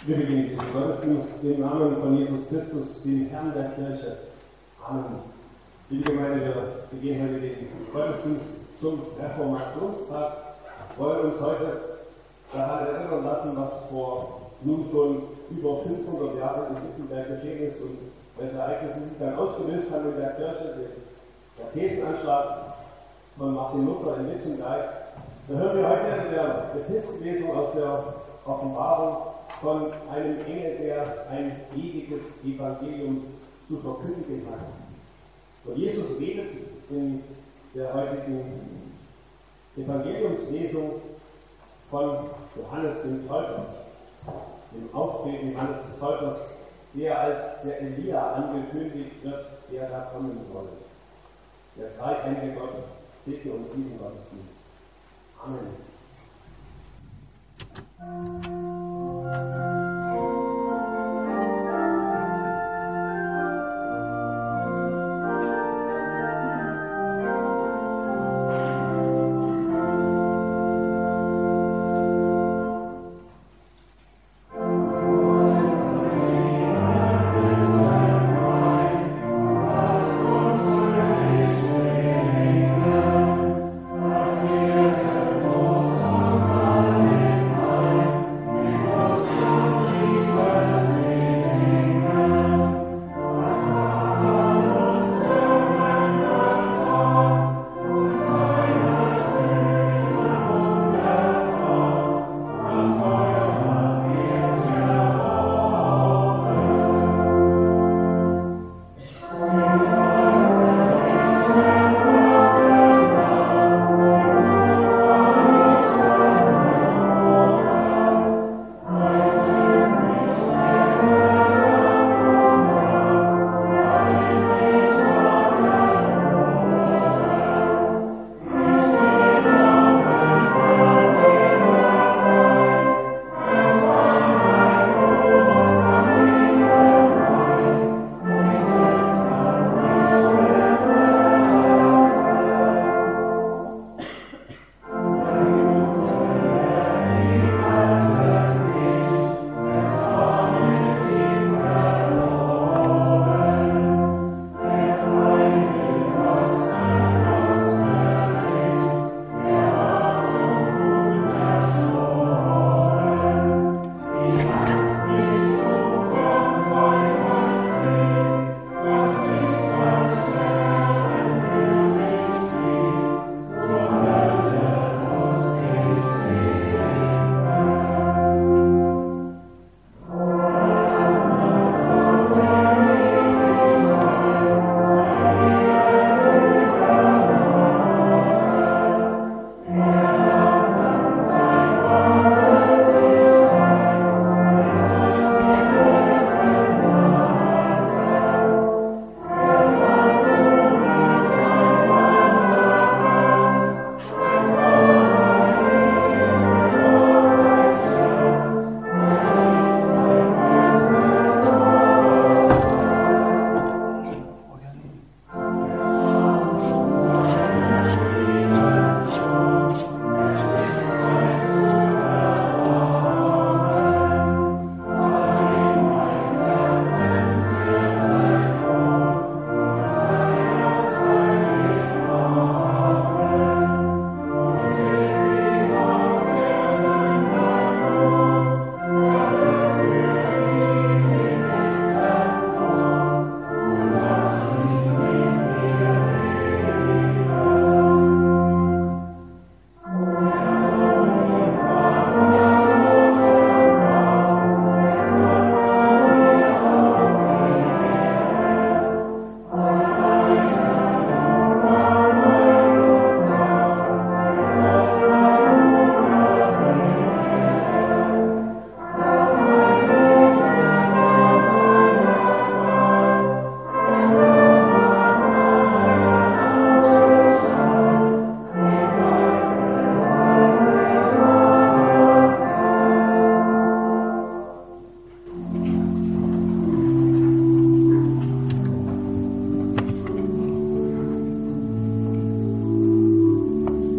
Wir beginnen diesen Gottesdienst im Namen von Jesus Christus, dem Herrn der Kirche. Amen. Liebe Gemeinde, wir beginnen heute den Gottesdienst zum Reformationstag. Wir wollen uns heute daran erinnern lassen, was vor nun schon über 500 Jahren in Wittenberg geschehen ist und welche Ereignisse sich dann ausgelöst haben in der Kirche, der Thesenanschlag von Martin Luther in Wittenberg. Da hören wir heute in der Epistelesung aus der Offenbarung von einem Engel, der ein ewiges Evangelium zu verkündigen hat. Und Jesus redet in der heutigen Evangeliumslesung von Johannes dem Täufer, dem Auftreten Johannes des Täufers, der als der Elia angekündigt wird, der da kommen soll. Der dreieinige Gott segne uns diesen Gottesdienst. Amen.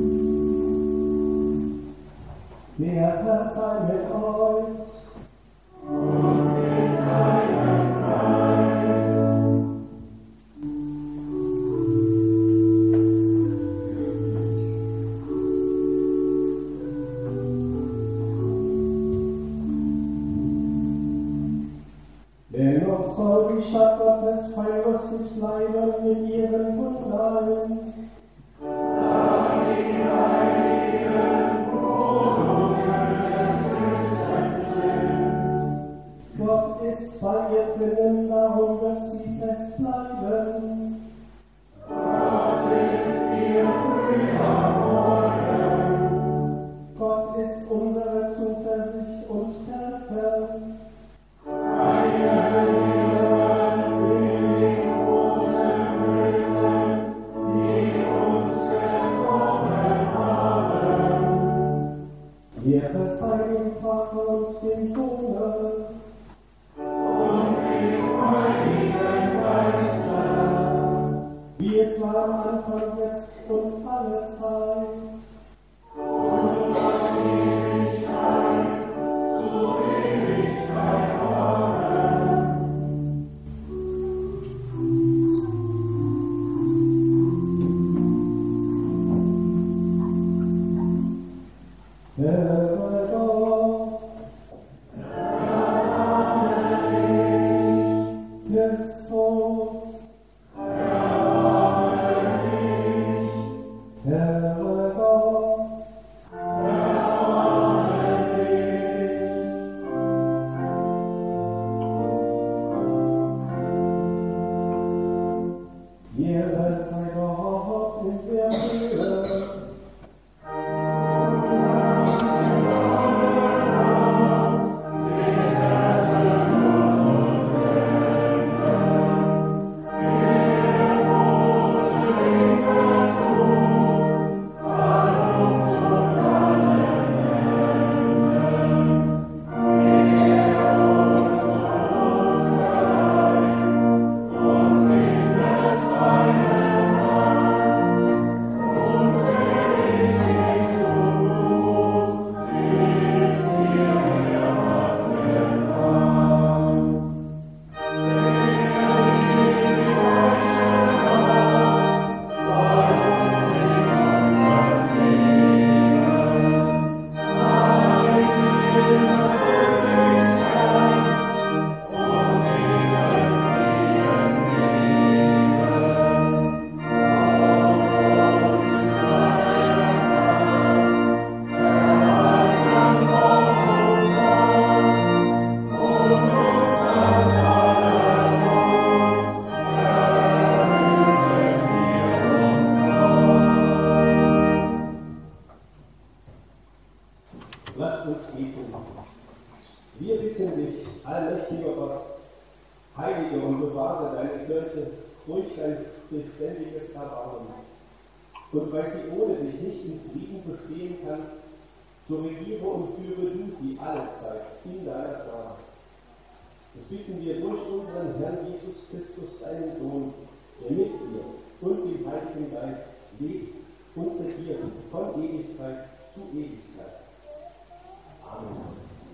Der Herr sei mit euch. Dennoch soll die Stadt Gottes feinlustig bleiben mit ihren Wundern. Gott ist bei ihr drinnen, darum wird sie fest bleiben. Gott ist unsere Zuversicht und Stärke. Ehre sei dem Vater und dem Sohne und dem Heiligen Geiste, wie es war am Anfang, jetzt und alle Zeit und an Ewigkeit, zu Ewigkeit. Amen. Lasst uns beten. Wir bitten dich, allmächtiger Gott, heilige und bewahre deine Kirche durch dein beständiges Erbarmen. Und weil sie ohne dich nicht in Frieden bestehen kann, so regiere und führe du sie allezeit in deiner Gnade. Das bitten wir durch unseren Herrn Jesus Christus, deinen Sohn, der mit dir und dem Heiligen Geist lebt und regiert von Ewigkeit zu Ewigkeit. Amen.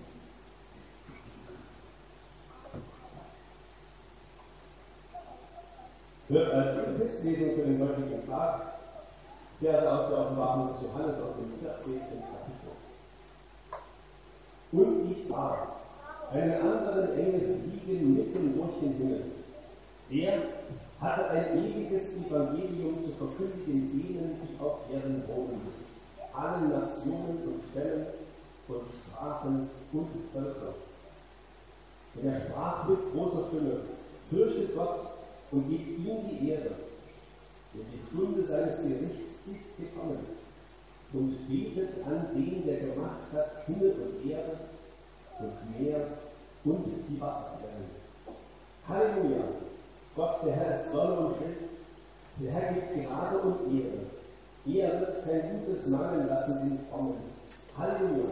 Wird als Textlesung für den heutigen Tag Verse aus der Offenbarung des Johannes aus dem 14. Kapitel. Und ich sah einen anderen Engel fliegen mitten durch den Himmel. Er hatte ein ewiges Evangelium zu verkündigen denen, die auf Erden wohnen, allen Nationen und Stämmen und Sprachen und Völker. Und er sprach mit großer Stimme: Fürchtet Gott und gebt ihm die Ehre, denn die Stunde seines Gerichts ist gekommen. Und betet an den, der gemacht hat Himmel und Erde und Meer und die Wasserquellen. Halleluja! Gott, der Herr ist Sonne und Schild, der Herr gibt Gnade und Ehre. Er wird kein Gutes mangeln lassen den Frommen. Halleluja!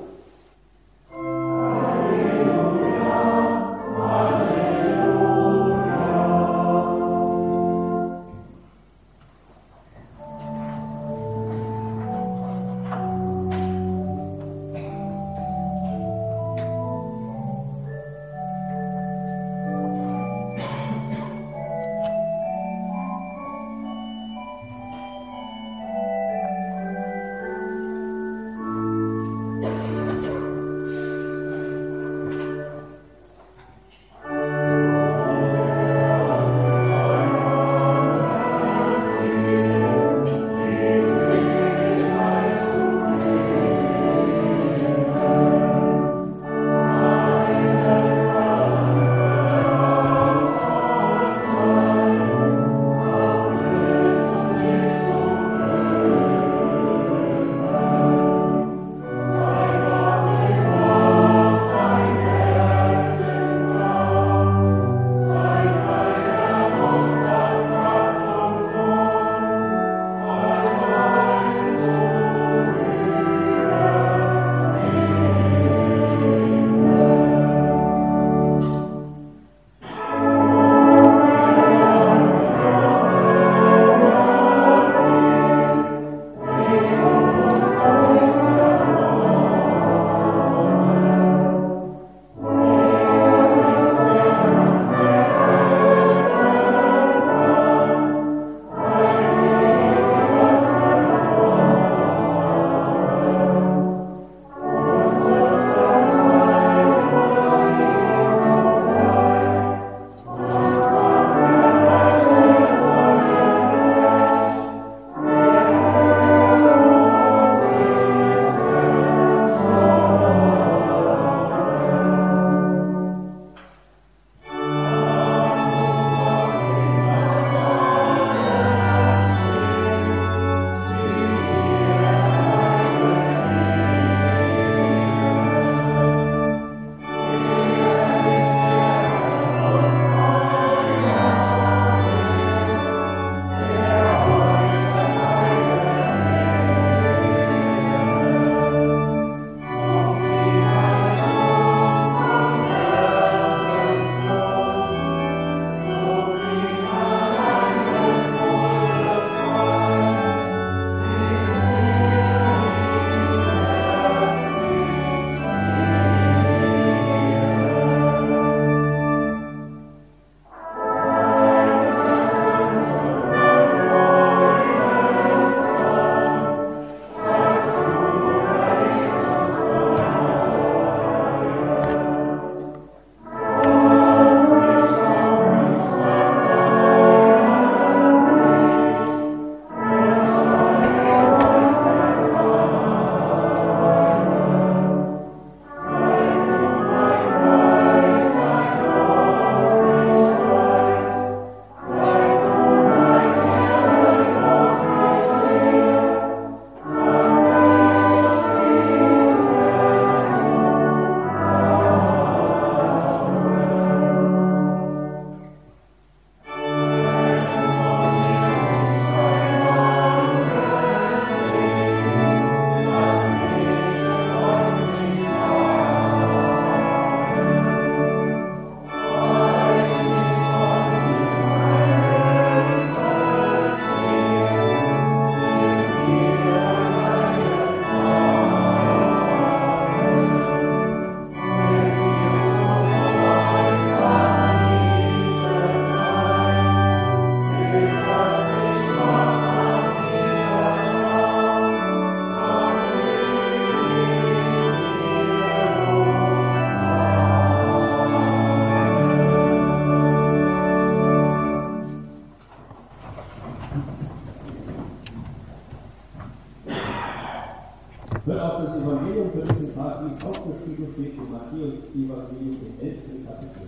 Matthäus-Evangelium im 11. Kapitel.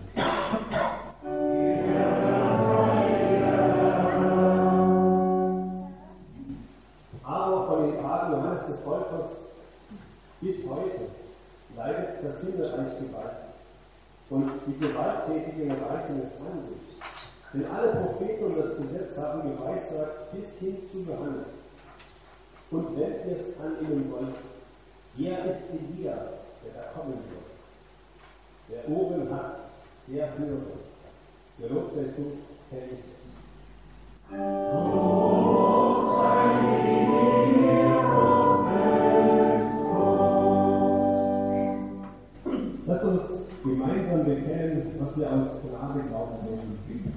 Aber von den Tagen Johannes des Täufers bis heute leidet das Himmelreich Gewalt und die gewalttätigen Weisen es an sich. Denn alle Propheten und das Gesetz haben geweissagt bis hin zu Johannes. Und wenn ihr es an ihnen wollt, er ist Elia, der da kommen wird. Wer Ohren hat, der höre. Gelobt sei du, Herr Jesus. Lasst uns gemeinsam bekennen, was wir aus Gnade glauben wollen.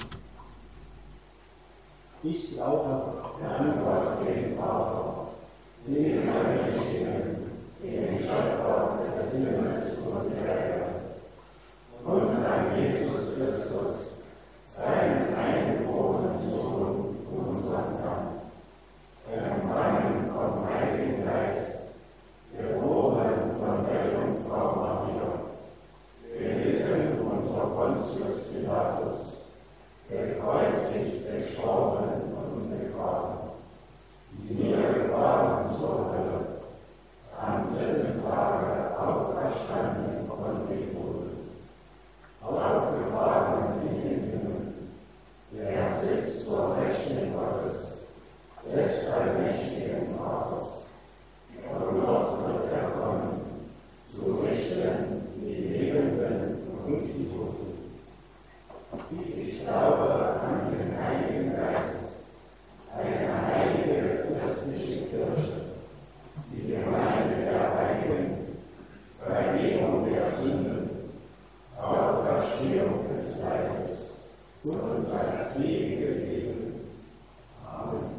Ich glaube an Gott, den Vater, den Allmächtigen, den Schöpfer des Himmels und der Erde, und an Jesus Christus, seinen eingeborenen Sohn, unseren Herrn, empfangen vom Heiligen Geist, geboren von der Jungfrau Maria, gelitten unter Pontius Pilatus, gekreuzigt, gestorben und begraben, niedergefahren zur Hölle, am dritten Tage auferstanden von den Toten, aufgefahren in den Himmel, der sitzt zur Rechten Gottes, des allmächtigen Vaters, und dort wird er kommen, zu richten die Lebenden und die Toten. Ich glaube an den Heiligen Geist, eine heilige christliche Kirche, die Gemeinde der Heiligen, Vergebung der Sünden, Auferstehung des Leibes und das ewige Leben. Amen.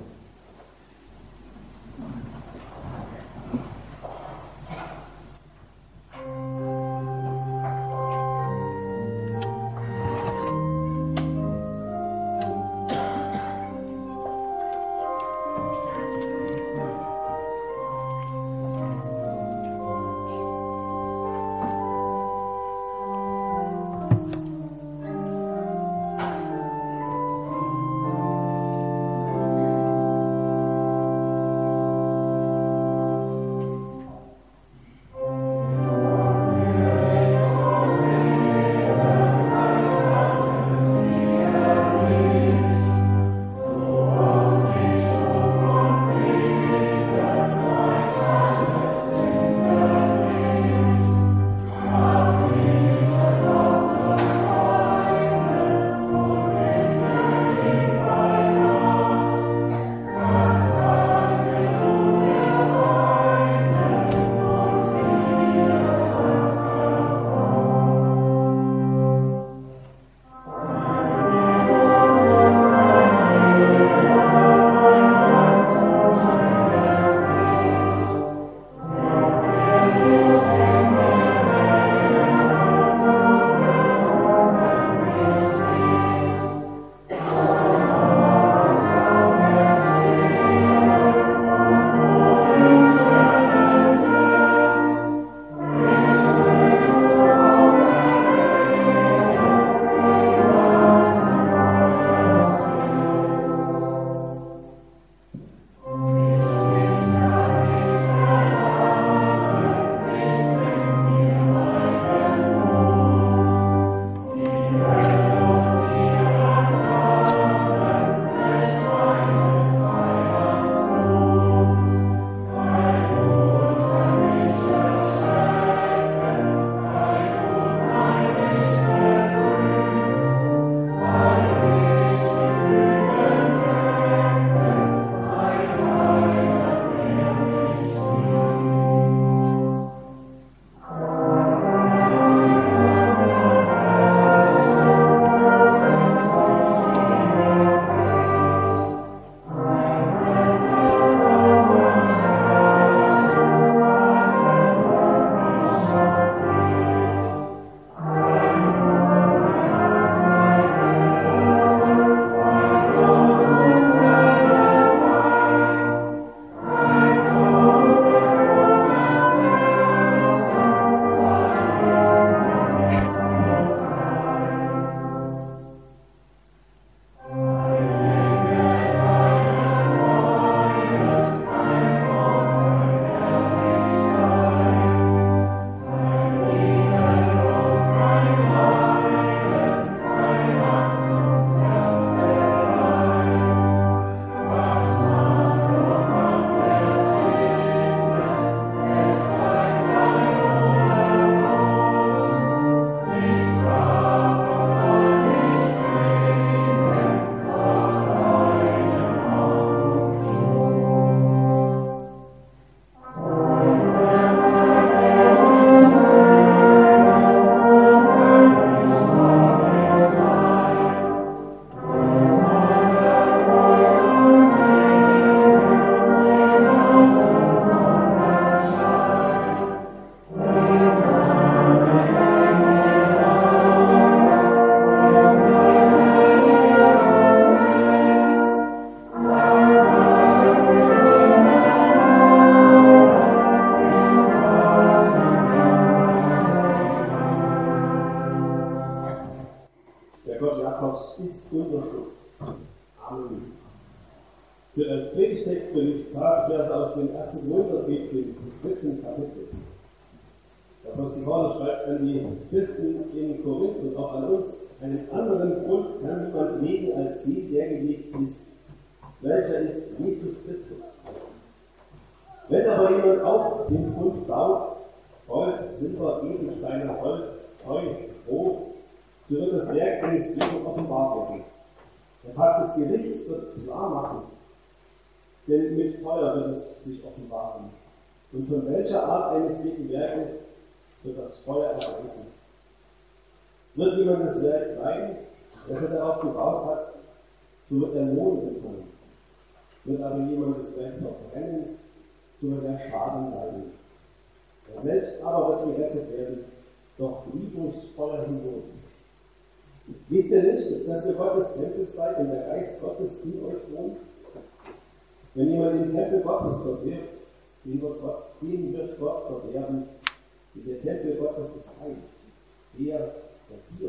Jakobs ist unser Schutz. Amen. Für als Predigtext für diesen Tag wäre es aus dem 1. Korintherbrief, dem 3. Kapitel. Der Apostel Paulus schreibt an die Christen in Korinth und auch an uns: Einen anderen Grund kann niemand legen als den, der gelegt ist, welcher ist Jesus Christus. Wenn aber jemand auf den Grund baut, Gold, Silber, Edelsteine, Holz, Heu, Brot, so wird das Werk eines jeden offenbar werden. Der Tag des Gerichts wird es klar machen, denn mit Feuer wird es sich offenbaren. Und von welcher Art eines jeden Werkes wird das Feuer erweisen. Wird jemand das Werk leiden, das er darauf gebaut hat, so wird der Lohn empfangen. Wird aber jemand das Werk verbrennen, so wird er Schaden leiden. Er selbst aber wird gerettet werden, doch nie durchs Feuer hindurch. Wisst ihr nicht, dass ihr Gottes Tempel seid und der Geist Gottes in euch wohnt? Wenn jemand den Tempel Gottes verwirft, den wird Gott verderben, denn der Tempel Gottes ist heilig, der hier.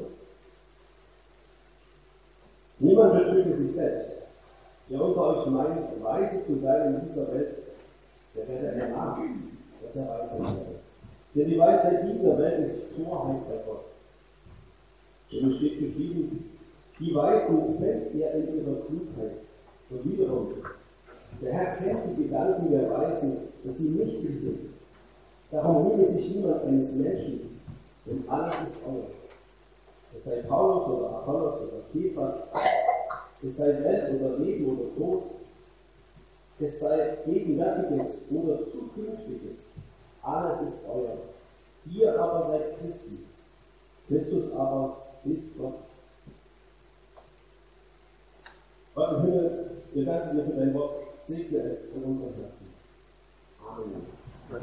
Niemand betrüge sich selbst. Wer unter euch meint, weise zu sein in dieser Welt, der werde ermahnen, dass er weise werde. Denn die Weisheit dieser Welt ist Torheit bei Gott. Denn es steht geschrieben, die Weisen kennt er in ihrer Klugheit. Und wiederum, der Herr kennt die Gedanken der Weisen, dass sie nicht sind. Darum rühme sich niemand eines Menschen, denn alles ist euer. Es sei Paulus oder Apollos oder Kephas, es sei Welt oder Leben oder Tod, es sei Gegenwärtiges oder Zukünftiges, alles ist euer. Ihr aber seid Christen, Christus aber ist Gott. Gott im Himmel, wir danken dir für dein Wort, segne es in unserem Herzen. Amen.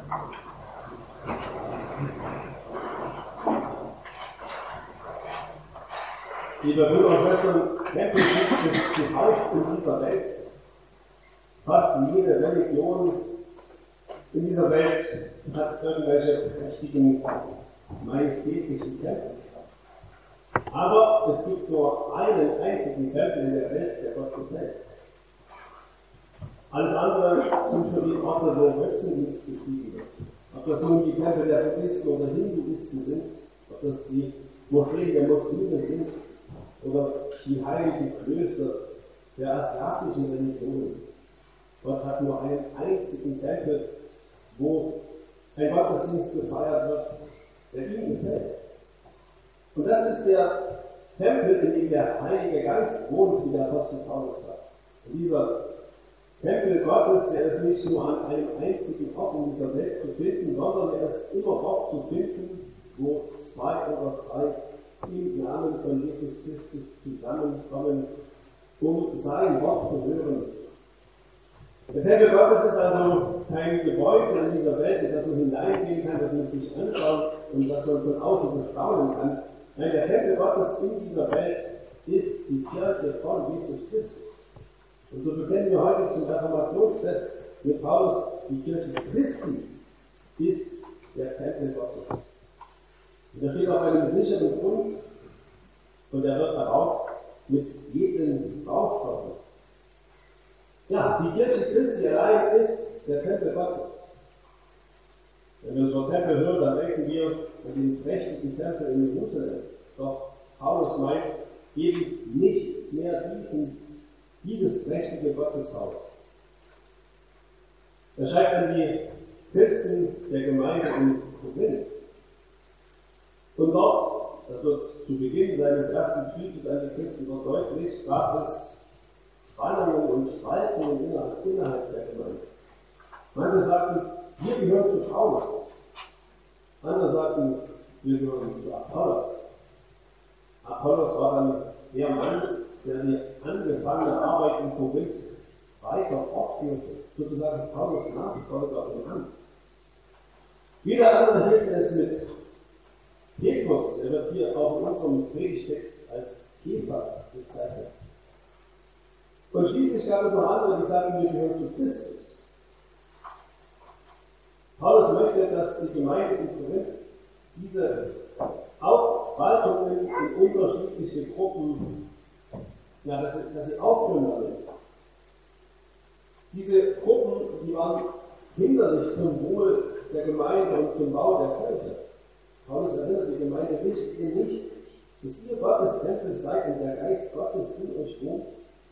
Liebe Brüder und Schwestern, Tempel gibt es zuhauf in dieser Welt. Fast jede Religion in dieser Welt hat irgendwelche prächtigen, majestätischen Tempel. Aber es gibt nur einen einzigen Tempel in der Welt, der Gott gefällt. Alles andere sind für die Orte, wo Götzendienst betrieben wird. Ob das nun die Tempel der Buddhisten oder Hinduisten sind, ob das die Moscheen der Muslime sind oder die heiligen Klöster der asiatischen Religionen. Gott hat nur einen einzigen Tempel, wo ein Gottesdienst gefeiert wird, der ihm gefällt. Und das ist der Tempel, in dem der Heilige Geist wohnt, wie der Apostel Paulus sagt. Und dieser Tempel Gottes, der ist nicht nur an einem einzigen Ort in dieser Welt zu finden, sondern er ist immer dort zu finden, wo zwei oder drei im Namen von Jesus Christus zusammenkommen, um sein Wort zu hören. Der Tempel Gottes ist also kein Gebäude in dieser Welt, in das man hineingehen kann, das man sich anschaut und das man von außen bestaunen kann. Nein, der Tempel Gottes in dieser Welt ist die Kirche von Jesus Christus. Und so bekennen wir heute zum Reformationsfest mit Paulus, die Kirche Christi ist der Tempel Gottes. Und da steht auf einem sicheren Grund und der wird erbaut mit jedem Baustoffen. Ja, die Kirche Christi allein ist der Tempel Gottes. Wenn wir so Tempel hören, dann denken wir an den prächtigen Tempel in Jerusalem. Doch Paulus meint eben nicht mehr dieses prächtige Gotteshaus. Er schreibt an die Christen der Gemeinde in Korinth. Und dort, das wird zu Beginn seines ersten Briefes an die Christen dort deutlich, gab es Spannungen und Spaltungen innerhalb der Gemeinde. Manche sagten, wir gehören zu Paulus. Andere sagten, wir gehören zu Apollos. Apollos war dann der Mann, der die angefangene Arbeit in Korinth weiter fortführte, sozusagen Paulus Nachfolger im Amt. Wieder andere hielten es mit Petrus, der wird hier auch in unserem Predigtext als Kephas bezeichnet. Und schließlich gab es noch andere, die sagten, wir gehören zu Christus. Paulus möchte, dass die Gemeinde in Korinth diese Aufspaltungen in unterschiedliche Gruppen ja, dass sie aufhören damit. Diese Gruppen, die waren hinderlich zum Wohl der Gemeinde und zum Bau der Kirche. Paulus erinnert die Gemeinde, wisst ihr nicht, dass ihr Gottes Tempel seid und der Geist Gottes in euch wohnt?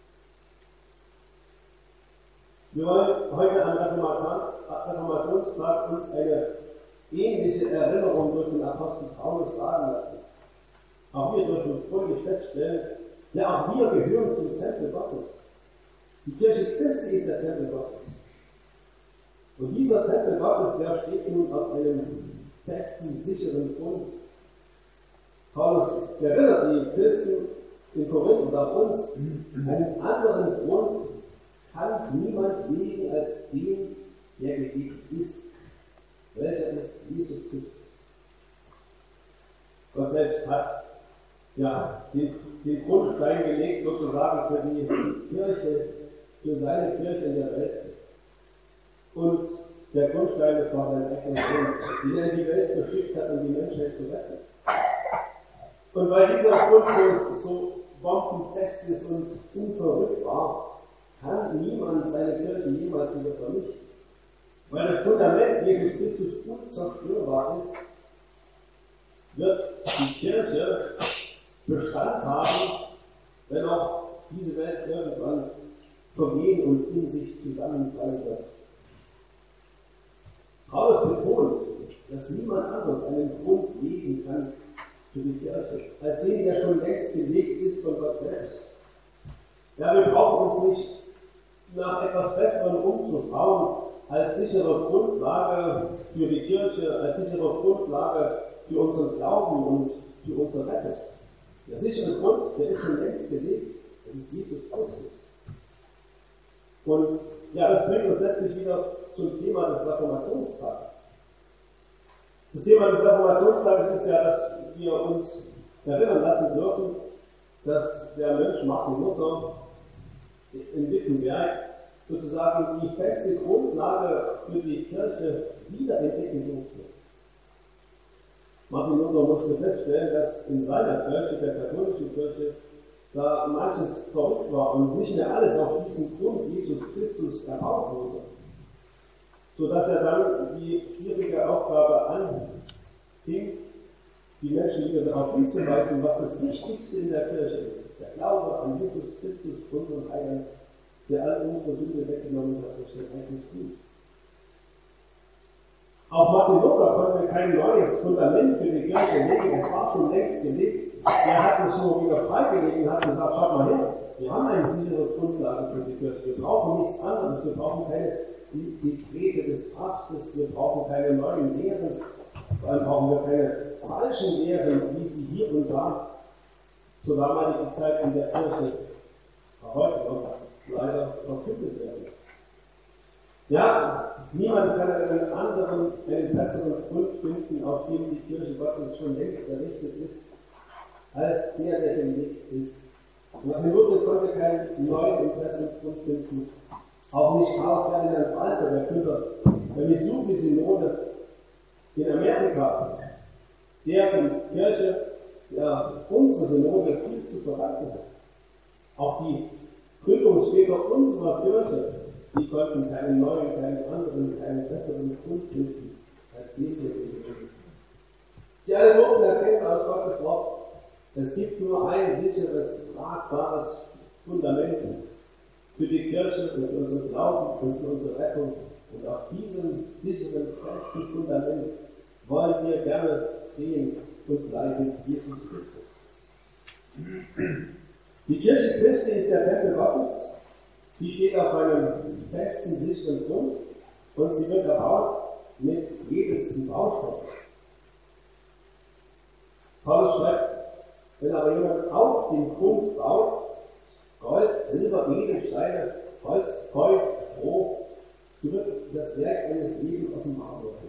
Wir wollen heute am Reformationstag uns eine ähnliche Erinnerung durch den Apostel Paulus sagen lassen. Auch wir dürfen folglich feststellen, ja, auch wir gehören zum Tempel Gottes. Die Kirche Christi ist der Tempel Gottes. Und dieser Tempel Gottes, der steht nun auf einem festen, sicheren Grund. Paulus erinnert die Christen in Korinth und auch uns, einen anderen Grund kann niemand legen als den, der gelegt ist. Welcher ist Jesus Christus? Gott selbst hat ja den Grundstein gelegt, sozusagen für die Kirche, für seine Kirche in der Welt. Und der Grundstein, das war sein eigener Sohn, den er in die Welt geschickt hat, um die Menschheit zu retten. Und weil dieser Grundstein so bombenfest ist und unverrückbar, kann niemand seine Kirche jemals wieder vernichten. Weil das Fundament Jesus Christus unzerstörbar ist, wird die Kirche Bestand haben, wenn auch diese Welt irgendwann vergehen und in sich zusammenfallen wird. Paulus betont, dass niemand anderes einen Grund legen kann für die Kirche, als den, der schon längst gelegt ist von Gott selbst. Ja, wir brauchen uns nicht nach etwas Besserem umzuschauen, als sichere Grundlage für die Kirche, als sichere Grundlage für unseren Glauben und für unsere Rettung. Der sichere Grund, der ist schon längst gelegt, das ist Jesus Christus. Und ja, das bringt uns letztlich wieder zum Thema des Reformationstages. Das Thema des Reformationstages ist ja, dass wir uns erinnern lassen dürfen, dass der Mönch Martin Luther in Wittenberg sozusagen die feste Grundlage für die Kirche wiederentdecken durfte. Martin Luther musste feststellen, dass in seiner Kirche, der katholischen Kirche, da manches verrückt war und nicht mehr alles auf diesen Grund Jesus Christus erbaut wurde. Sodass er dann die schwierige Aufgabe anfing, die Menschen wieder darauf hinzuweisen, was das Wichtigste in der Kirche ist. Der Glaube an Jesus Christus, Grund und Heiland, der all unsere Sünde weggenommen hat durch sein eigenes Blut. Auch Martin Luther konnte kein neues Fundament für die Kirche legen, es war schon längst gelegt. Er hat es so wieder freigelegt und hat gesagt, schaut mal her, wir haben eine sichere Grundlage für die Kirche. Wir brauchen nichts anderes, wir brauchen keine Dekrete des Papstes, wir brauchen keine neuen Lehren, vor allem brauchen wir keine falschen Lehren, wie sie hier und da zur damaligen Zeit in der Kirche heute noch leider verkündet werden. Ja, niemand kann einen anderen, einen besseren Grund finden, auf dem die Kirche Gottes schon längst errichtet ist, als der gelegt ist. Martin Luther konnte keinen neuen und besseren Grund finden. Auch nicht Karl Ferdinand Walter, der Gründer der Missouri-Synode in Amerika, deren Kirche ja unsere Synode viel zu verdanken hat. Auch die Gründungsväter unserer Kirche, die konnten keinen neuen, keinen anderen, keinen besseren Grund finden, als den hier gelegt ist. Sie alle durften erkennen aus Gottes Wort, es gibt nur ein sicheres, tragbares Fundament für die Kirche und für unseren Glauben und für unsere Rettung. Und auf diesem sicheren, festen Fundament wollen wir gerne stehen und bleiben, Jesus Christus. Die Kirche Christi ist der Tempel Gottes. Sie steht auf einem festen, sicheren Grund und sie wird erbaut mit jedesten Baustoffen. Paulus schreibt, wenn aber jemand auf den Grund baut, Gold, Silber, Edelsteine, Holz, Heu, Stroh, so wird das Werk eines jeden offenbar werden.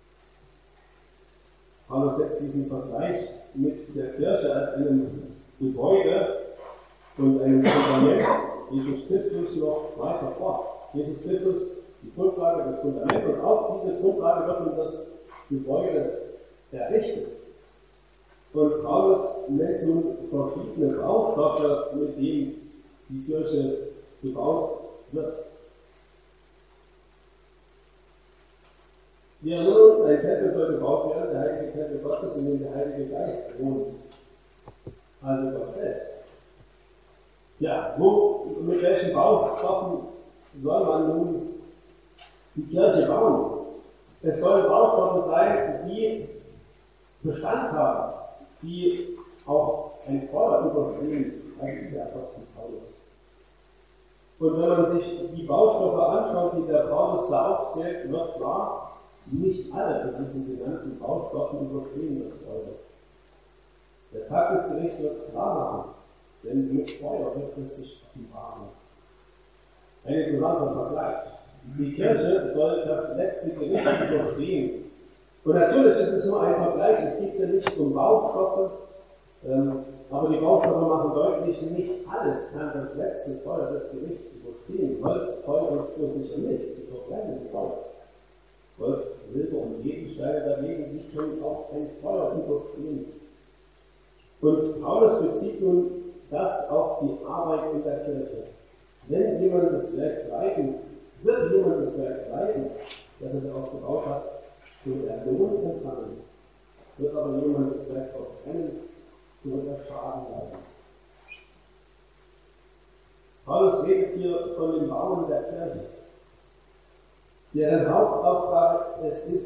Paulus setzt diesen Vergleich mit der Kirche als einem Gebäude und einem Fundament Jesus Christus noch weiter fort. Jesus Christus, die Grundlage, das Fundament, und auf diese Grundlage wird nun das Gebäude errichtet. Und Paulus nennt nun verschiedene Baustoffe, mit denen die Kirche gebaut wird. Wir erinnern uns, ein Tempel soll gebaut werden, der heilige Tempel Gottes, in dem der Heilige Geist wohnt. Also Gott selbst. Ja, mit welchen Baustoffen soll man nun die Kirche bauen? Es sollen Baustoffe sein, die Bestand haben, die auch ein Feuer überstehen, als der Apostel Paulus. Und wenn man sich die Baustoffe anschaut, die der Paulus da aufzählt, wird klar, nicht alle von diesen genannten Baustoffen überstehen das Feuer. Der Tag des Gerichts wird es klar machen, denn mit Feuer wird es sich offenbaren. Ein interessanter Vergleich. Die Kirche soll das letzte Gericht überstehen. Und natürlich ist es nur ein Vergleich, es geht ja nicht um Baustoffe, aber die Baustoffe machen deutlich, nicht alles kann das letzte Feuer des Gerichts überstehen. Holz, Feuer und Stroh sicher nicht, sie verbrennen das Feuer. Gold, Silber und Edelsteine dagegen, die können auch ein Feuer überstehen. Und Paulus bezieht nun das auf die Arbeit in der Kirche. Wenn jemand das Werk leiten, wird jemand das Werk leiten, das er aufgebaut hat, wird er Lohn empfangen. Wird aber jemand das Werk auch kennen, wird er Schaden leiden. Paulus redet hier von dem Bauen der Kirche, deren Hauptaufgabe es ist,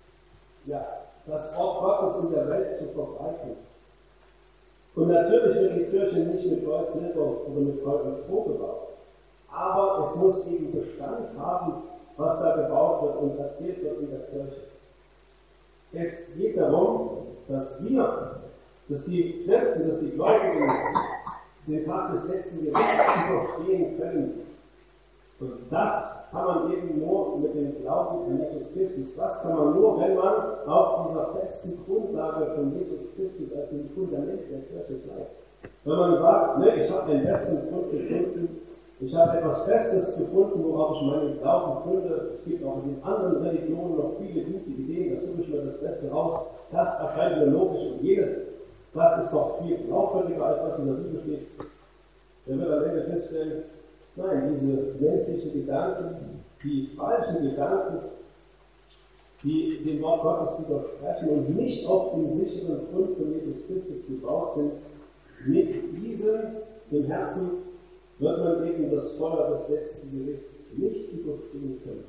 das Wort Gottes in der Welt zu verbreiten. Und natürlich wird die Kirche nicht mit Gold, Silber oder mit Gold und Stroh gebaut. Aber es muss eben Bestand haben, was da gebaut wird und erzählt wird in der Kirche. Es geht darum, dass die Christen, dass die Gläubigen den Tag des letzten Gerichts überstehen können. Und das kann man eben nur mit dem Glauben an Jesus Christus. Das kann man nur, wenn man auf dieser festen Grundlage von Jesus Christus als dem Fundament der Kirche bleibt. Wenn man sagt, ne, ich habe den besten Grund gefunden, ich habe etwas Festes gefunden, worauf ich meinen Glauben gründe. Es gibt auch in den anderen Religionen noch viele gute Ideen, da suche ich mir das Beste raus. Das erscheint mir logisch und jedes, das ist doch viel glaubwürdiger, als was in der Bibel steht. Der wird am Ende feststellen, nein, diese menschlichen Gedanken, die falschen Gedanken, die dem Wort Gottes widersprechen und nicht auf dem sicheren Grund von Jesus Christus gebaut sind, mit diesem im Herzen wird man eben das Feuer des letzten Gerichts nicht überstehen können.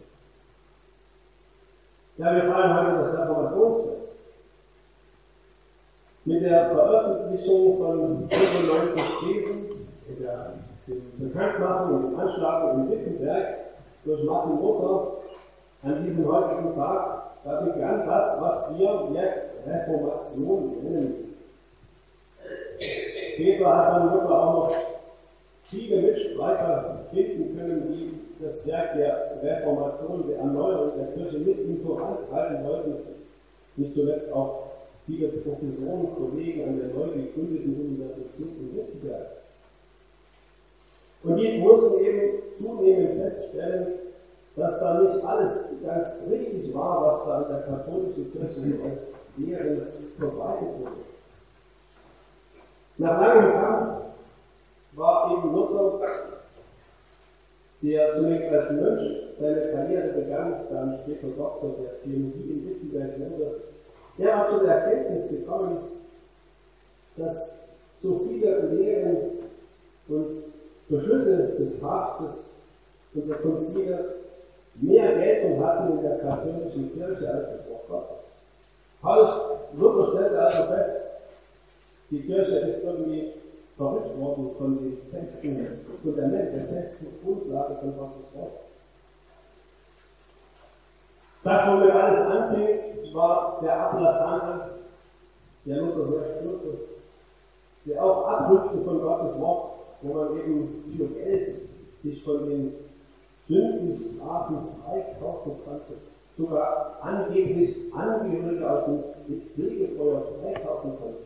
Ja, wir feiern heute das Reformationsfest. Mit der Veröffentlichung von 95 Thesen, dem Bekanntmachen und dem Anschlag in Wittenberg durch Martin Luther an diesem heutigen Tag, da begann das, was wir jetzt Reformation nennen. Später hat dann Luther auch noch viele Mitstreiter finden können, die das Werk der Reformation, der Erneuerung der Kirche mit ihm vorantreiben wollten. Nicht zuletzt auch viele Professoren, Kollegen an der neu gegründeten Universität in Wittenberg. Und die mussten eben zunehmend feststellen, dass da nicht alles ganz richtig war, was da in der katholischen Kirche als Lehren verbreitet wurde. Nach langem Kampf war eben Luther, der zunächst als Mönch seine Karriere begann, dann später Doktor der Theologie in Wittenberg wurde, der war zu der Erkenntnis gekommen, dass so viele Lehren und Beschlüsse des Papstes und der Konzile mehr Geltung hatten in der katholischen Kirche als das Wort Gottes. Luther stellte also fest, die Kirche ist irgendwie verrückt worden von dem festen Fundament, der festen Grundlage von Gottes Wort. Das, womit alles anfing, war der Ablasshandel, der Luther sehr störte, der auch abrückte von Gottes Wort, wo man eben für Geld sich von den Sündenstrafen freikaufen konnte, sogar angeblich Angehörige aus dem Fegefeuer freikaufen konnte.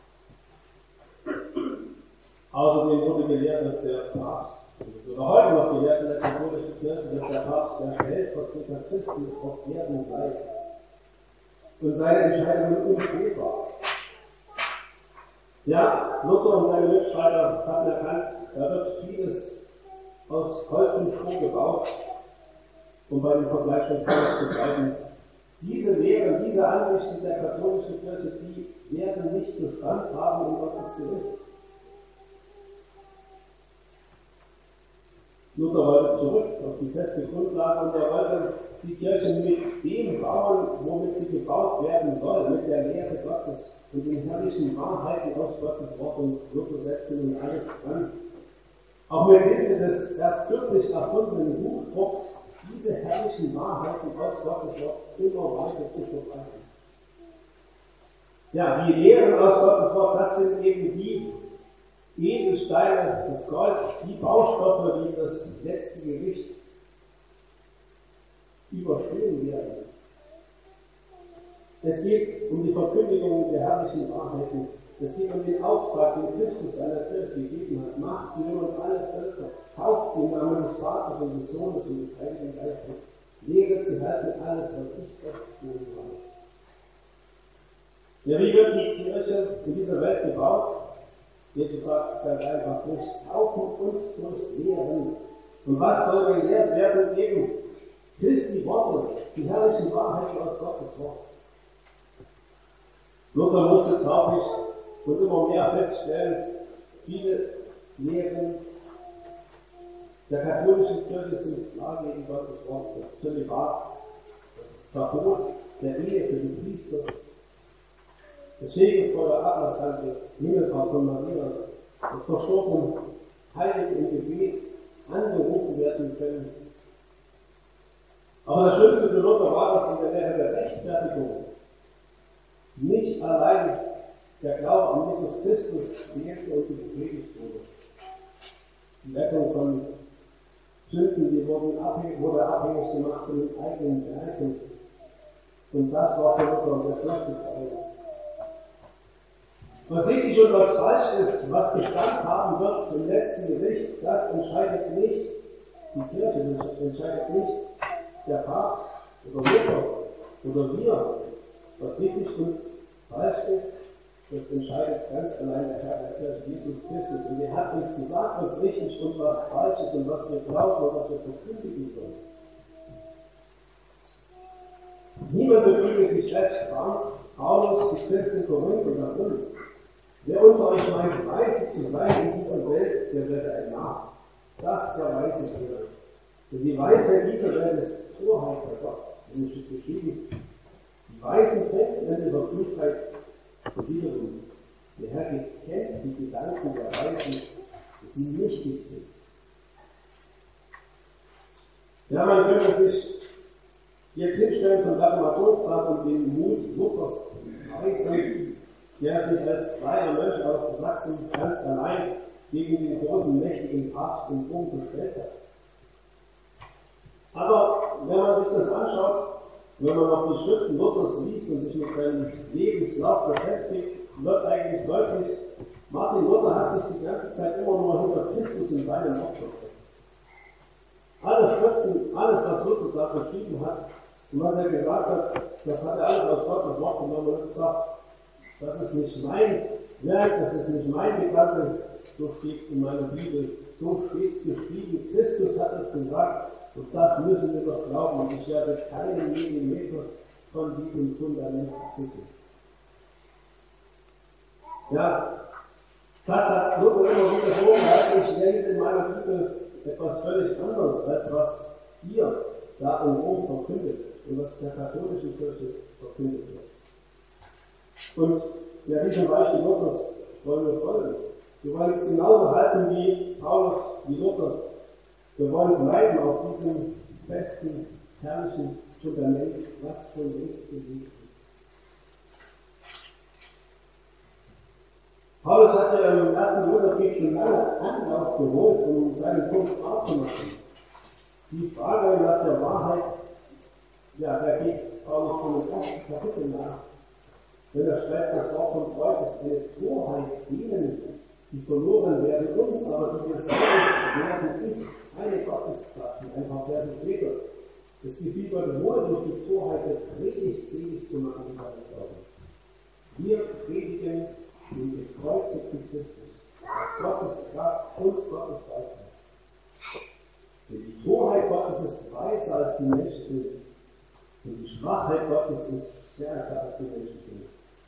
Außerdem wurde gelehrt, dass der Papst, oder heute noch gelehrt in der katholischen Kirche, dass der Papst der Stellvertreter Christi auf Erden sei und seine Entscheidungen unfehlbar. Ja, Luther und seine Mitstreiter hatten erkannt, da wird vieles aus Holz und Stroh gebaut, um bei dem Vergleich von Paulus zu bleiben. Diese Lehren, diese Ansichten der katholischen Kirche, die werden nicht Bestand haben in Gottes Gericht. Luther wollte zurück auf die feste Grundlage und er wollte die Kirche mit dem bauen, womit sie gebaut werden soll, mit der Lehre Gottes und den herrlichen Wahrheiten aus Gottes Wort, und Luther setzte nun alles dran. Auch mit Hilfe des erst kürzlich erfundenen Buchdrucks diese herrlichen Wahrheiten aus Gottes Wort immer weiter zu verbreiten. Ja, die Lehren aus Gottes Wort, das sind eben die Edelsteine, das Gold, die Baustoffe, die das letzte Gericht überstehen werden. Es geht um die Verkündigung der herrlichen Wahrheiten. Es geht um den Auftrag, den Christus seiner Kirche gegeben hat. Macht zu jungen alle Völker, tauft sie im Namen des Vaters und des Sohnes und des Heiligen Geistes. Lehret sie halten alles, was ich euch tun habe. Ja, wie wird die Kirche in dieser Welt gebaut? Jesus sagt es ganz einfach, durchs Taufen und durchs Lehren. Und was soll gelehrt werden? Eben Christi Worte, die herrlichen Wahrheiten aus Gottes Wort. Luther musste traurig und immer mehr feststellen, viele Lehren der katholischen Kirche sind klar gegen Gottes Wort. Das Zölibat, das Verbot der Ehe für die Priester, das Fegefeuer der Atlashandel, Himmelfahrt von Maria, das verstorbene Heiligen im Gebet angerufen werden können. Aber das Schönste für Luther war, dass in der Lehre der Rechtfertigung nicht allein der Glaube an Jesus Christus zählte und gepredigt wurde. Die Rettung von Sünden, die wurde abhängig gemacht von den eigenen Werken. Und das war für Luther der größte Teil. Was richtig und was falsch ist, was Bestand haben wird im letzten Gericht, das entscheidet nicht die Kirche, das entscheidet nicht der Papst oder Luther oder wir. Was richtig und falsch ist, das entscheidet ganz allein der Herr der Kirche, Jesus Christus. Und er hat uns gesagt, was richtig und was falsch ist und was wir glauben und was wir verkündigen sollen. Niemand betrüge sich selbst, Paulus, die Christen in Korinth und nach uns. Wer unter euch meint, weise zu sein in dieser Welt, der werde ein Narr. Das der Weise wäre. Denn die Weisheit dieser Welt ist Torheit bei Gott. Und es ist geschrieben, die Weisen kennen in ihrer Klugheit und wiederum. Der Herr kennt die Gedanken der Weisen, dass sie nichtig sind. Ja, man könnte sich jetzt hinstellen von Reformationsrat und den Mut Luthers weisen, der sich als kleiner Mönch aus Sachsen ganz allein gegen den großen, mächtigen Papst in Rom gestellt hat. Aber wenn man sich das anschaut, wenn man auf die Schriften Luthers liest und sich mit seinem Lebenslauf beschäftigt, wird eigentlich deutlich, Martin Luther hat sich die ganze Zeit immer nur hinter Christus in seinem Opfer gesetzt. Alle Schriften, alles, was Luther da geschrieben hat und was er gesagt hat, das hat er alles aus Gottes Wort genommen und gesagt, das ist nicht mein Werk, das ist nicht mein Gedanke, so steht es in meiner Bibel, so steht es geschrieben, Christus hat es gesagt und das müssen wir doch glauben und ich werde keinen Millimeter von diesem Fundament abwickeln. Ja, das hat Luther immer wieder vorgehalten, ich lese in meiner Bibel etwas völlig anderes, als was hier da in Rom verkündet und was der katholischen Kirche verkündet wird. Und ja, diesem Beispiel Luthers wollen wir folgen. Wir wollen es genauso halten wie Paulus, wie Luther. Wir wollen bleiben auf diesem festen, herrlichen Fundament, was schon längst gelegt ist. Paulus hat ja im ersten Lutherbrief schon lange Anlauf geholt, um seinen Punkt aufzumachen. Die Frage nach der Wahrheit, ja, da geht Paulus schon im ersten Kapitel nach. Denn er schreibt, das Wort von Kreuz ist eine Torheit denen, die verloren werden, uns aber, die wir selig werden, ist eine Gotteskraft, einfach werden später. Es gefiel Gott wohl, durch die Torheit der Predigt selig zu machen, die wir glauben. Wir predigen den gekreuzigten Christus, Gottes Kraft und Gottes Weisheit. Denn die Torheit Gottes ist weiser als die Menschen sind. Und die Schwachheit Gottes ist stärker als die Menschen sind.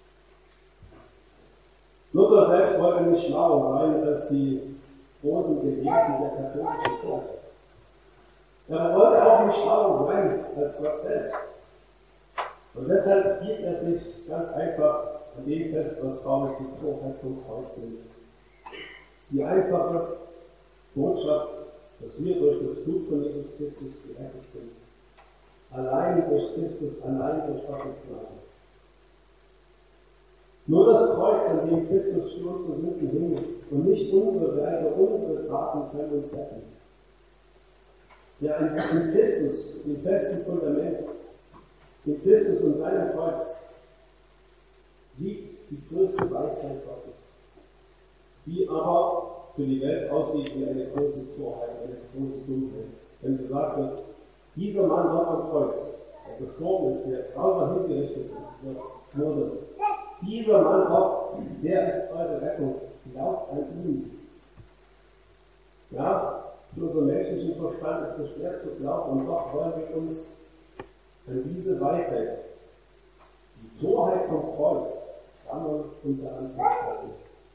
Luther selbst wollte nicht schlauer sein als die großen Gelehrten der katholischen Kirche. Er wollte auch nicht schlauer sein als Gott selbst. Und deshalb hielt er sich ganz einfach an dem fest, was Paulus die Torheit vom Kreuz sind. Die einfache Botschaft, dass wir durch das Blut von Jesus Christus gerettet sind. Allein durch Christus, allein durch Gottes Gnade. Nur das Kreuz, an dem Christus für unsere Sünden hing, und nicht unsere Werke, unsere Taten können uns retten. Ja, in Christus, im festen Fundament, in Christus und seinem Kreuz, liegt die größte Weisheit Gottes, die aber für die Welt aussieht wie eine große Torheit, eine große Dummheit. Wenn sie sagte, dieser Mann dort am Kreuz, der gestorben ist, der grausam hingerichtet wurde, dieser Mann auch, der ist eure Rettung, glaubt an ihn. Ja, für unseren menschlichen Verstand ist es schwer zu glauben, und doch wollen wir uns an diese Weisheit, die Torheit vom Kreuz, sammeln und daran festhalten.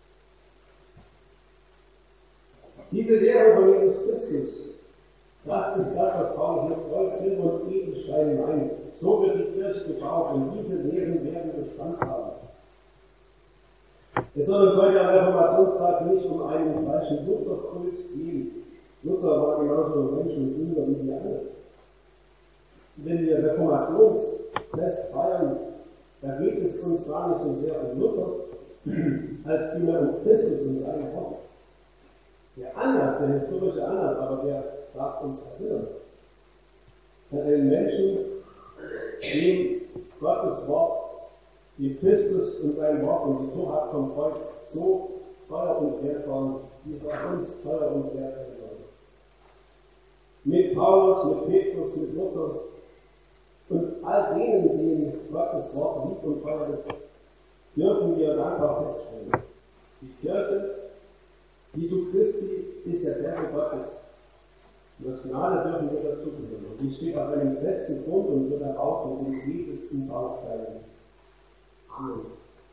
Diese Lehre von Jesus Christus, das ist das, was Paulus mit Gold, Silber und Edelstein meint. So wird die Kirche gebaut, und diese Lehren werden Bestand haben. Es soll uns heute am Reformationstag nicht um einen falschen Lutherkult gehen. Luther war genauso ein Mensch und Sünder wie wir alle. Wenn wir Reformationsfest feiern, da geht es uns gar nicht so sehr um Luther, als vielmehr um Christus und seine Worte. Der Anlass, der historische Anlass, aber der darf uns erinnern. An einen Menschen, dem Gottes Wort, die Christus und sein Wort und die Torheit vom Kreuz so teuer und wert waren, wie es auch uns teuer und wert sein soll. Mit Paulus, mit Petrus, mit Luther und all denen, denen Gottes Wort lieb und teuer ist, dürfen wir dankbar feststellen. Die Kirche, Jesu Christi, ist der Berge Gottes. Und das Gnade dürfen wir dazugehören. Und die steht auf einem festen Grund und wird erbaut mit den edelsten Bausteinen. Amen.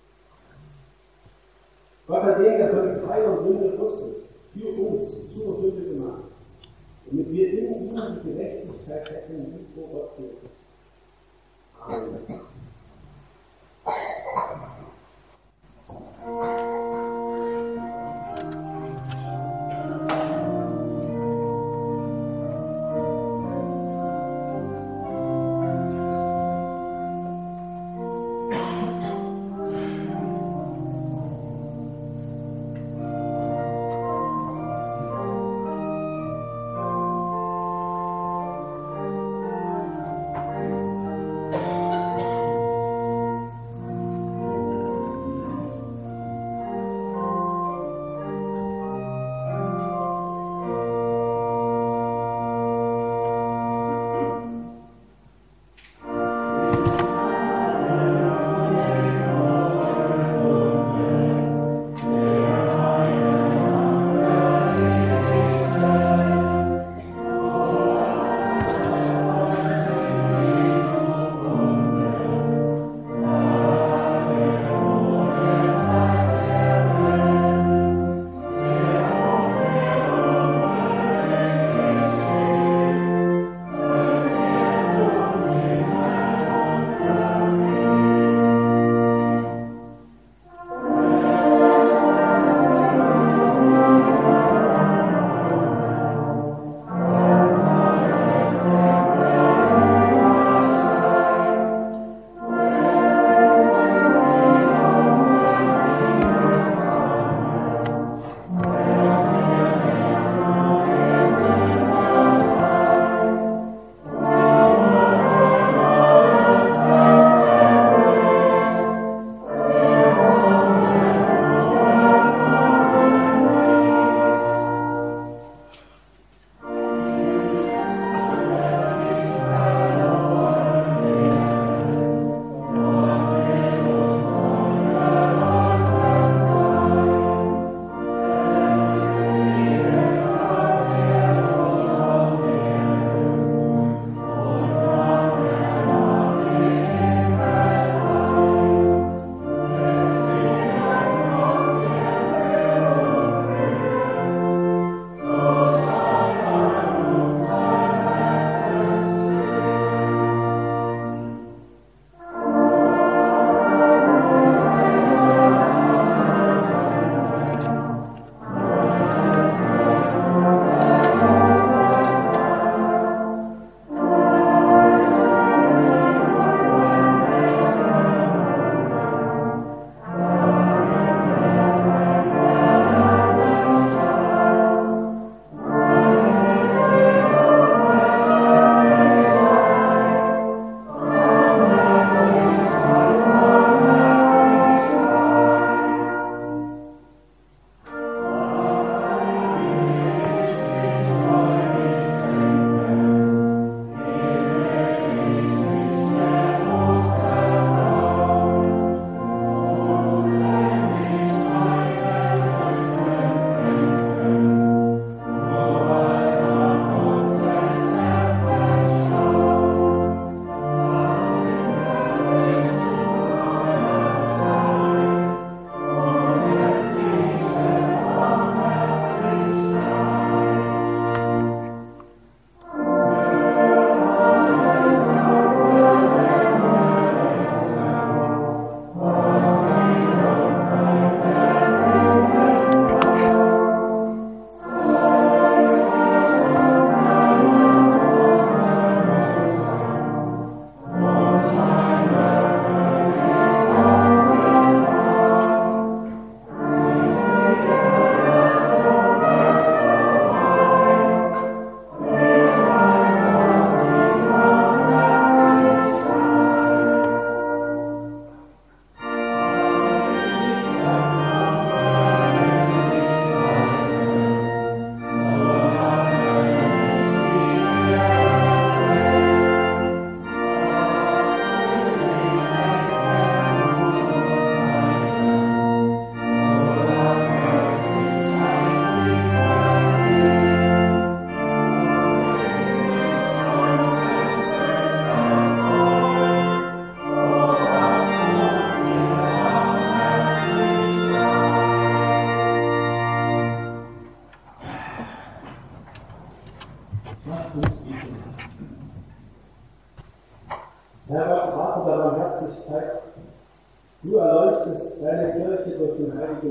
Gott hat den, der von keiner Sünde wusste, für uns zur Sünde gemacht, damit wir in ihm die Gerechtigkeit hätten, die vor Gott steht. Amen.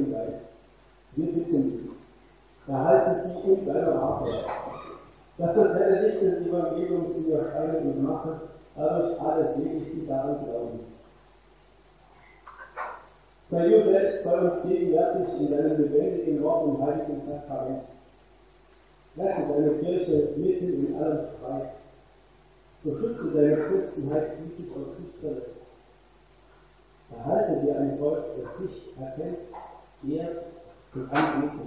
Heiligen Geist. Wir bitten dich, erhalte sie in deiner Wahrheit, dass das helle Licht des Evangeliums in ihr scheine und mache, dadurch alle selig, die daran glauben. Sei du selbst bei uns gegenwärtig in deinem lebendigen Wort und heiligen Sakrament. Lasse deine Kirche mitten in allem Streit. Beschütze deine Christenheit, die dich und dich verletzt. Erhalte dir ein Volk, das dich erkennt, ehrt und anbetet.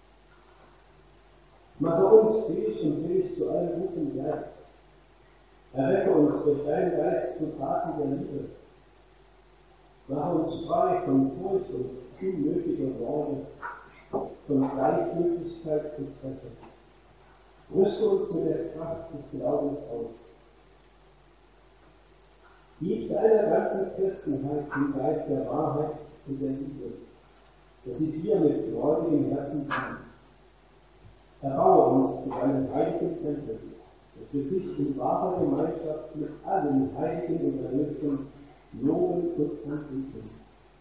Mache uns fähig und fähig zu allem guten Werk. Erwecke uns durch deinen Geist zu Taten der Liebe. Mache uns frei von Furcht und unnötiger Sorge, von Gleichgültigkeit und Treffung. Rüste uns mit der Kraft des Glaubens aus. Gib deiner ganzen Christenheit den Geist der Wahrheit und der Liebe, dass sie dir mit gläubigem Herzen dienen. Erbaue uns zu deinem heiligen Tempel, dass wir dich in wahrer Gemeinschaft mit allen Heiligen und Erlösten loben und anbeten.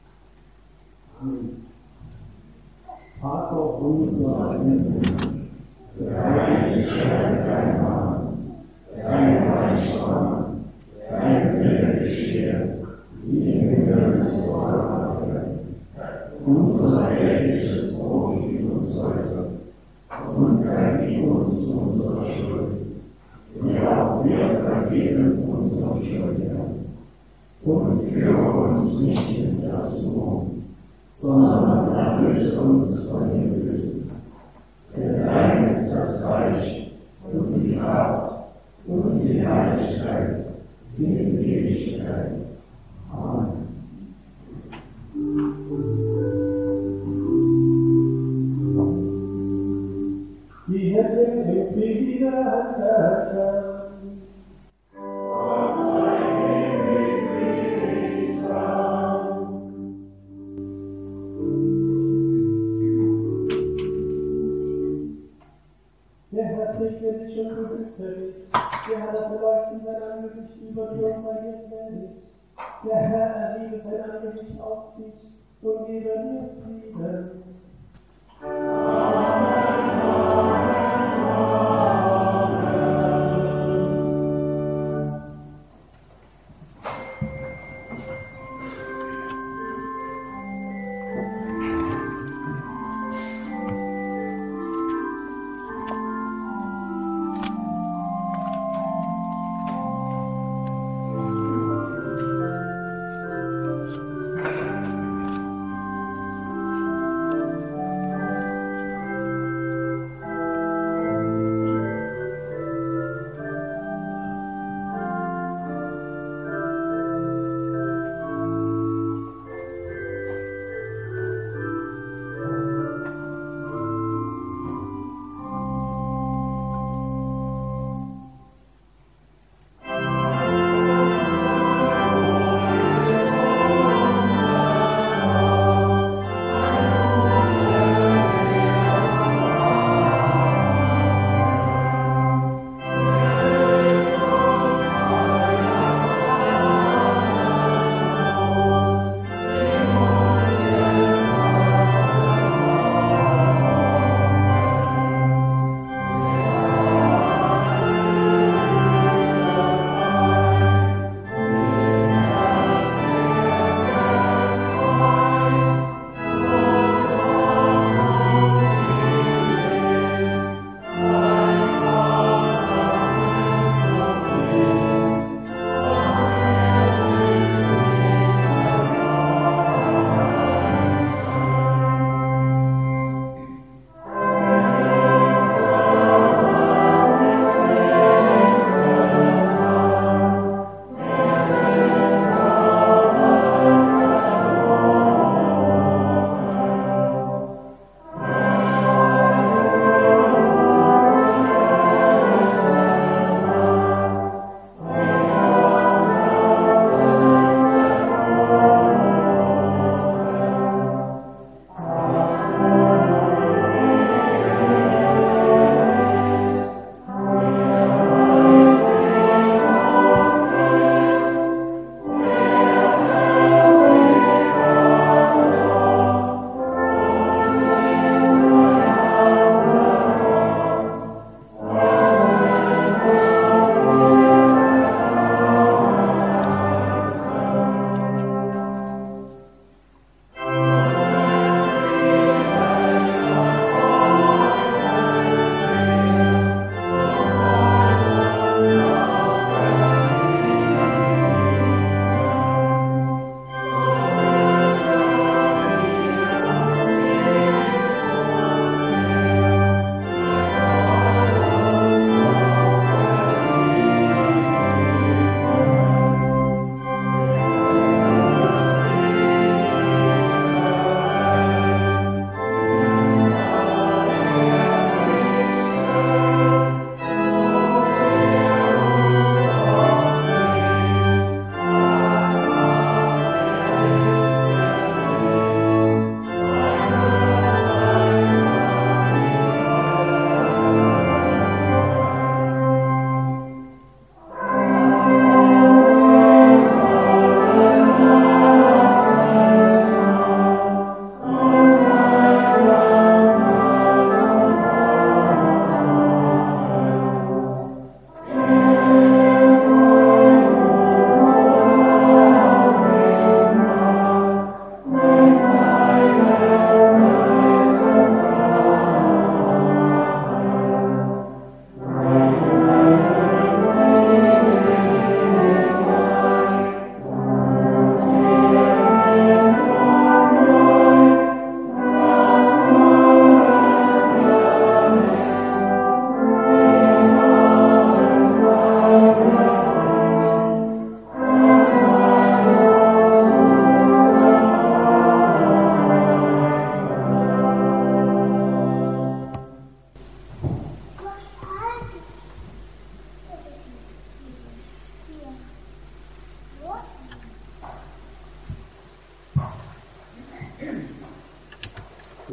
Amen. Vater unser im Himmel, geheiligt werde dein Name, dein Reich komme, dein Wille geschehe, wie im Himmel so auf Erden. Unser tägliches Brot gib uns heute, und vergib uns unsere Schuld, wie auch wir vergeben unseren Schuldigern. Und führe uns nicht in Versuchung, sondern erlöse uns von dem Bösen. Denn dein ist das Reich und die Kraft und die Herrlichkeit in Ewigkeit. Amen. Die Hände im Frieden an der Herrscher. Der Herr das Erleuchten sein Angesicht über dir und bei dir gnädig. Der Herr erhebe sein Angesicht auf dich und gebe dir Frieden.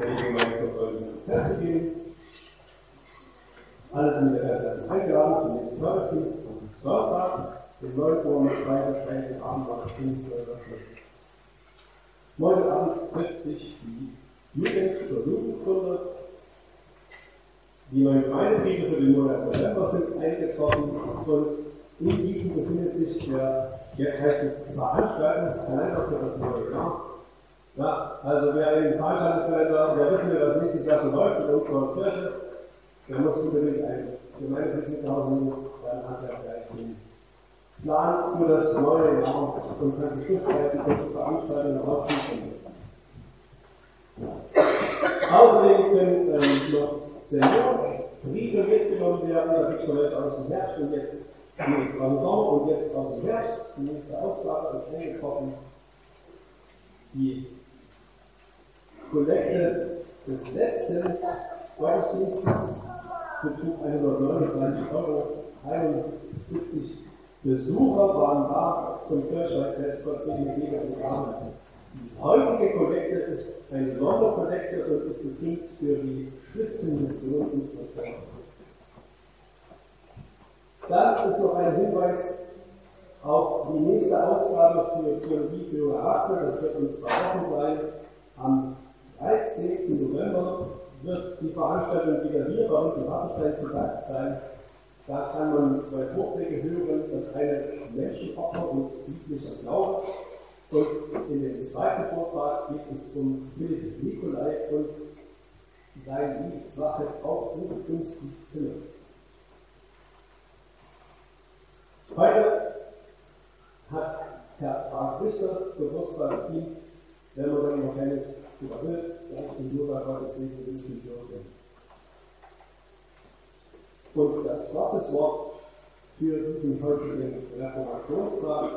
der Gemeindekontrolle festzugehen. Alle sind herzlich eingeladen zum nächsten Gottesdienst am Sonntag, den 9 Uhr mit Freitagsrechten Abend nach 5 Uhr Schluss. Morgen Abend trifft sich die Jugend zur Jugendstunde. Die neuen Gemeindebriefe für den Monat November sind eingetroffen und in diesem befindet sich der, jetzt heißt es Veranstaltungskalender für das neue Jahr. Ja, also wer in den Veranstaltungskalender, wer wissen wir, was nächstes Jahr so läuft in unserer Kirche, der muss unbedingt einen Gemeindebrief mit Hause nehmen, dann hat er gleich den Plan für das neue Jahr und kann die Schlusszeiten für die Veranstaltungen rausziehen. Außerdem können noch Seniorenbriefe mitgenommen werden, da gibt es vielleicht aus dem Herbst und jetzt aus dem Sommer und jetzt aus dem Herbst. Die nächste Aufgabe ist eingetroffen. Die Kollekte des letzten Gottesdienstes betrug 139,71 Besucher waren da zum Kirchweihfest, Gott segne Jeder und Amen. Die heutige Kollekte ist eine Sonderkollekte und ist bestimmt für die Schriftenmission unserer Kirche. Dann ist noch ein Hinweis auf die nächste Ausgabe für Theologie für Erwachsene, das wird in 2 Wochen sein. Am 13. November wird die Veranstaltung wieder hier bei uns im Rattenstein zu Gast sein. Da kann man 2 Vorträge hören, das eine Menschenopfer und biblischer Glaube. Und in dem zweiten Vortrag geht es um Philipp Nikolai und sein Lied Wache auf und uns die Stimme. Heute hat Herr Frank Richter Geburtstag ihm, wenn man dann noch keine überhört, gleich den Jura-Gottesdienst wünschen dürfen. Und das Gotteswort für diesen heutigen Reformationstag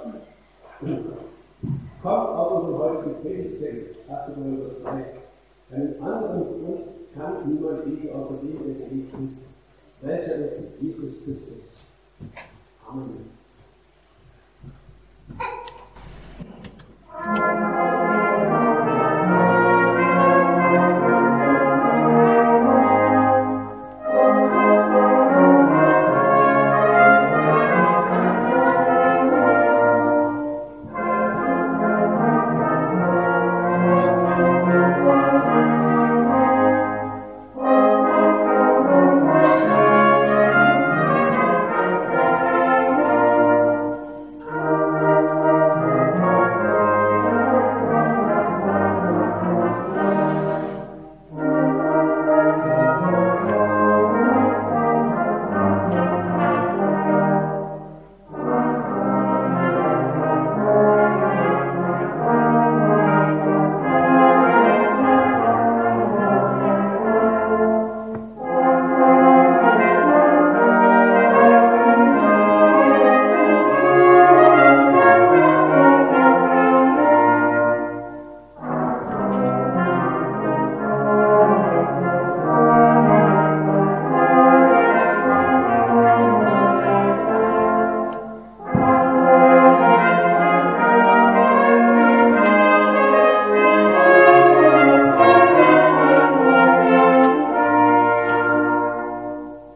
kommt aus unserem heutigen Predigtext, 8. Korinther 3. Einen anderen Grund kann niemand gegen außer dem, der geliebt ist, welcher ist Jesus Christus. Amen.